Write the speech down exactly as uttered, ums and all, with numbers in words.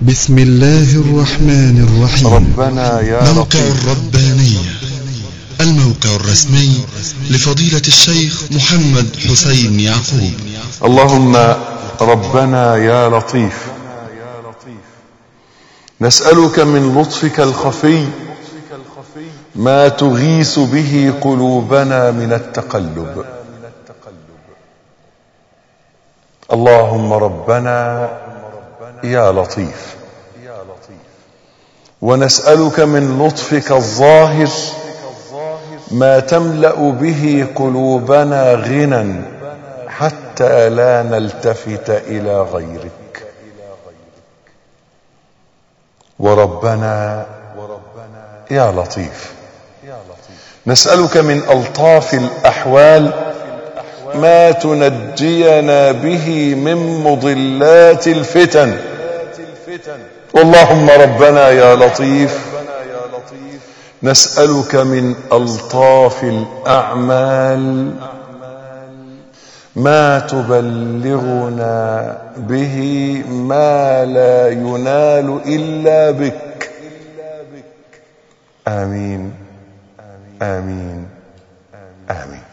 بسم الله الرحمن الرحيم. ربنا يا موقع الربانية، الموقع الرسمي لفضيلة الشيخ محمد حسين يعقوب. اللهم ربنا يا لطيف، نسألك من لطفك الخفي ما تغيث به قلوبنا من التقلب. اللهم ربنا يا لطيف، ونسألك من لطفك الظاهر ما تملأ به قلوبنا غنى حتى لا نلتفت إلى غيرك. وربنا يا لطيف، نسألك من ألطاف الأحوال ما تنجينا به من مضلات الفتن. اللهم ربنا يا لطيف، نسألك من ألطاف الأعمال ما تبلغنا به ما لا ينال إلا بك. آمين آمين آمين.